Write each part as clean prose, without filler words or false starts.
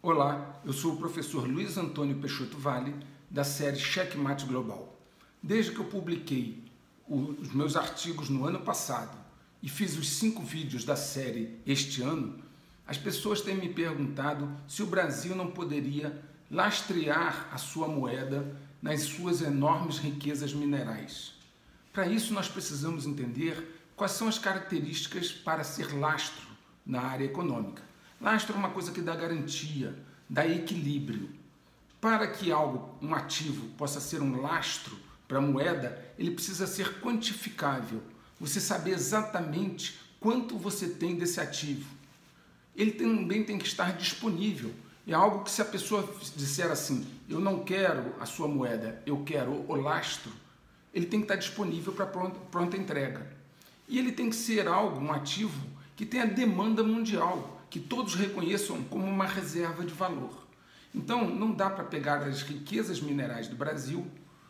Olá, eu sou o professor Luiz Antônio Peixoto Vale, da série Checkmate Global. Desde que eu publiquei os meus artigos no ano passado e fiz os 5 vídeos da série este ano, as pessoas têm me perguntado se o Brasil não poderia lastrear a sua moeda nas suas enormes riquezas minerais. Para isso, nós precisamos entender quais são as características para ser lastro na área econômica. Lastro é uma coisa que dá garantia, dá equilíbrio. Para que um ativo possa ser um lastro para a moeda, ele precisa ser quantificável. Você saber exatamente quanto você tem desse ativo. Ele também tem que estar disponível. É algo que, se a pessoa disser assim, eu não quero a sua moeda, eu quero o lastro, ele tem que estar disponível para pronta entrega. E ele tem que ser um ativo que tenha demanda mundial, que todos reconheçam como uma reserva de valor. Então, não dá para pegar as riquezas minerais do Brasil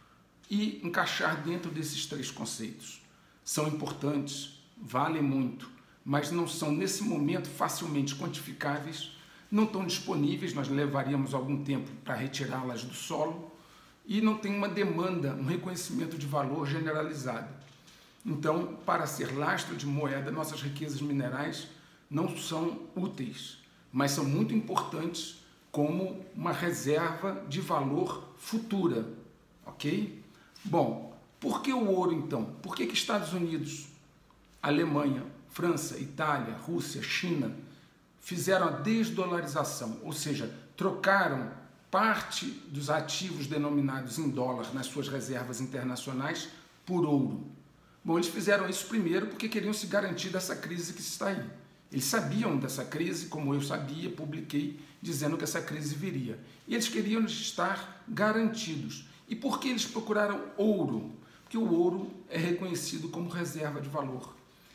e encaixar dentro desses 3 conceitos. São importantes, valem muito, mas não são, nesse momento, facilmente quantificáveis, não estão disponíveis, nós levaríamos algum tempo para retirá-las do solo, e não tem uma demanda, um reconhecimento de valor generalizado. Então, para ser lastro de moeda, nossas riquezas minerais não são úteis, mas são muito importantes como uma reserva de valor futura, ok? Bom, por que o ouro então? Por que Estados Unidos, Alemanha, França, Itália, Rússia, China fizeram a desdolarização, ou seja, trocaram parte dos ativos denominados em dólar nas suas reservas internacionais por ouro? Bom, eles fizeram isso primeiro porque queriam se garantir dessa crise que está aí. Eles sabiam dessa crise, como eu sabia, publiquei, dizendo que essa crise viria. E eles queriam estar garantidos. E por que eles procuraram ouro? Porque o ouro é reconhecido como reserva de valor.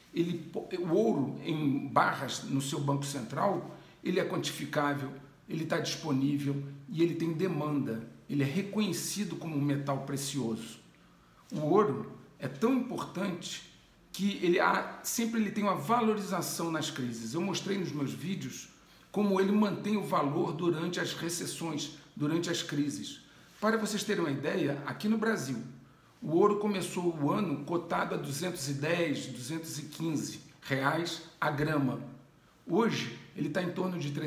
O ouro em barras no seu banco central, ele é quantificável, ele está disponível e ele tem demanda. Ele é reconhecido como um metal precioso. O ouro é tão importante que sempre tem uma valorização nas crises. Eu mostrei nos meus vídeos como ele mantém o valor durante as recessões, durante as crises. Para vocês terem uma ideia, aqui no Brasil, o ouro começou o ano cotado a 210, 215 reais a grama. Hoje, ele está em torno de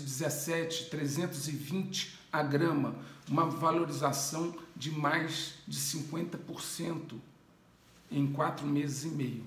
317, 320 a grama, uma valorização de mais de 50%. Em 4 meses e meio.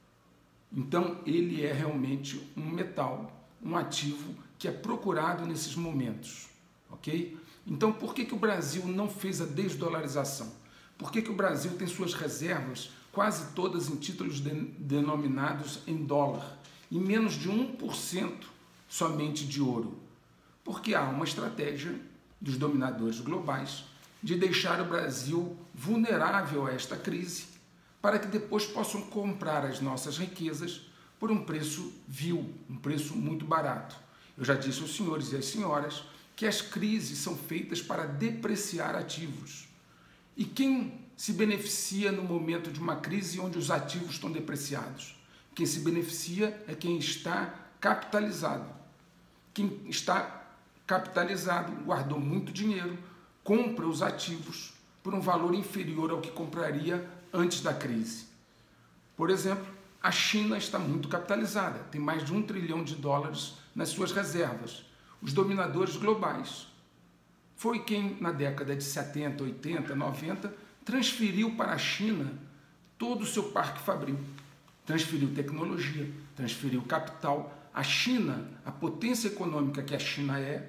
Então, ele é realmente um metal, um ativo que é procurado nesses momentos, ok? Então, por que o Brasil não fez a desdolarização? Por que o Brasil tem suas reservas quase todas em títulos denominados em dólar e menos de 1% somente de ouro? Porque há uma estratégia dos dominadores globais de deixar o Brasil vulnerável a esta crise, para que depois possam comprar as nossas riquezas por um preço vil, um preço muito barato. Eu já disse aos senhores e às senhoras que as crises são feitas para depreciar ativos. E quem se beneficia no momento de uma crise onde os ativos estão depreciados? Quem se beneficia é quem está capitalizado. Quem está capitalizado guardou muito dinheiro, compra os ativos por um valor inferior ao que compraria antes da crise. Por exemplo, a China está muito capitalizada, tem mais de $1 trilhão nas suas reservas. Os dominadores globais foi quem, na década de 70, 80, 90, transferiu para a China todo o seu parque fabril. Transferiu tecnologia, transferiu capital. A China, a potência econômica que a China é,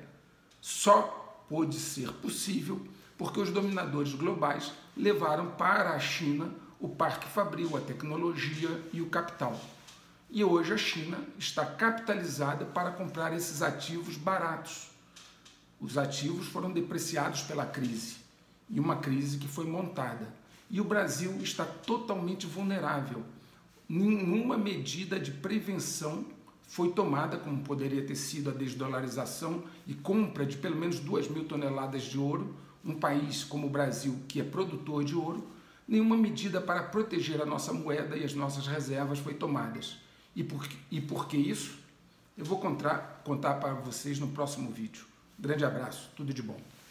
só pôde ser possível porque os dominadores globais levaram para a China o parque fabril, a tecnologia e o capital. E hoje a China está capitalizada para comprar esses ativos baratos. Os ativos foram depreciados pela crise, e uma crise que foi montada. E o Brasil está totalmente vulnerável. Nenhuma medida de prevenção foi tomada, como poderia ter sido a desdolarização e compra de pelo menos 2.000 toneladas de ouro, um país como o Brasil, que é produtor de ouro. Nenhuma medida para proteger a nossa moeda e as nossas reservas foi tomada. E por que isso? Eu vou contar para vocês no próximo vídeo. Grande abraço, tudo de bom.